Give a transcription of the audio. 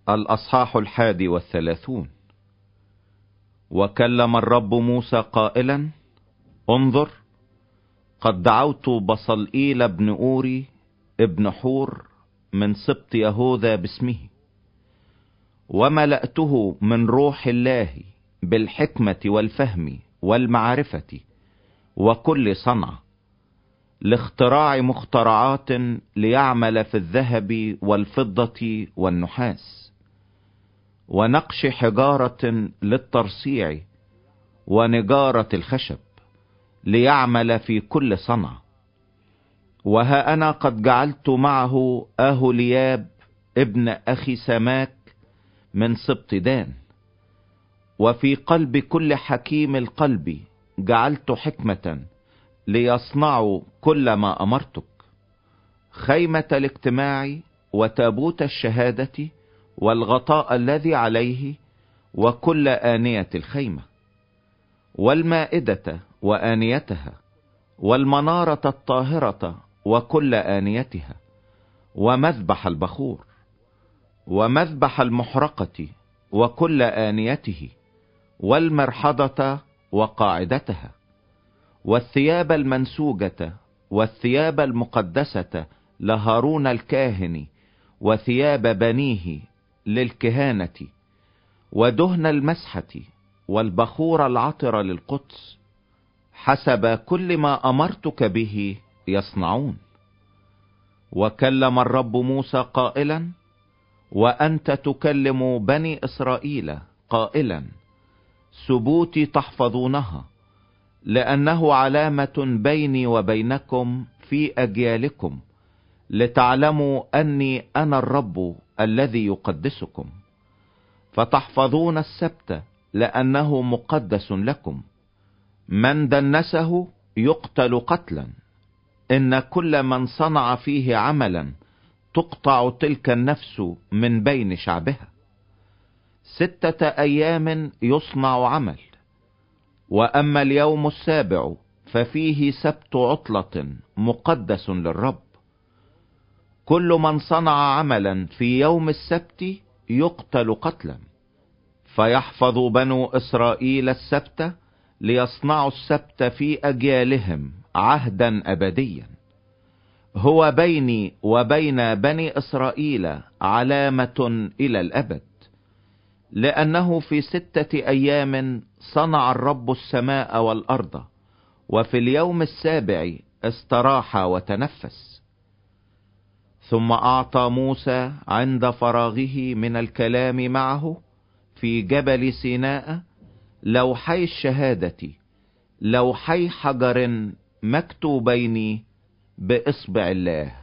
الأصحاح 31. وكلم الرب موسى قائلا: انظر، قد دعوت بصلئيل بن أوري ابن حور من سبط يهوذا باسمه، وملأته من روح الله بالحكمة والفهم والمعرفة وكل صنعة، لاختراع مخترعات ليعمل في الذهب والفضة والنحاس، ونقش حجارة للترصيع ونجارة الخشب، ليعمل في كل صنعة. وها أنا قد جعلت معه أهولياب ابن أخي سماك من سبط دان، وفي قلب كل حكيم القلب جعلت حكمة ليصنعوا كل ما أمرتك: خيمة الاجتماع وتابوت الشهادة والغطاء الذي عليه وكل آنية الخيمة، والمائدة وآنيتها، والمنارة الطاهرة وكل آنيتها، ومذبح البخور، ومذبح المحرقة وكل آنيته، والمرحضة وقاعدتها، والثياب المنسوجة والثياب المقدسة لهارون الكاهن وثياب بنيه للكهانة، ودهن المسحة والبخور العطر للقدس، حسب كل ما أمرتك به يصنعون. وكلم الرب موسى قائلا: وأنت تكلم بني إسرائيل قائلا: سبوتي تحفظونها، لأنه علامة بيني وبينكم في أجيالكم، لتعلموا أني أنا الرب الذي يقدسكم. فتحفظون السبت لأنه مقدس لكم. من دنسه يقتل قتلا، إن كل من صنع فيه عملا تقطع تلك النفس من بين شعبها. 6 أيام يصنع عمل، وأما اليوم السابع ففيه سبت عطلة مقدس للرب. كل من صنع عملا في يوم السبت يقتل قتلا. فيحفظ بنو إسرائيل السبت ليصنعوا السبت في أجيالهم عهدا أبديا. هو بيني وبين بني إسرائيل علامة إلى الأبد، لأنه في 6 أيام صنع الرب السماء والأرض، وفي اليوم السابع استراح وتنفس. ثم أعطى موسى عند فراغه من الكلام معه في جبل سيناء لوحي الشهادة، لوحي حجر مكتوبين بإصبع الله.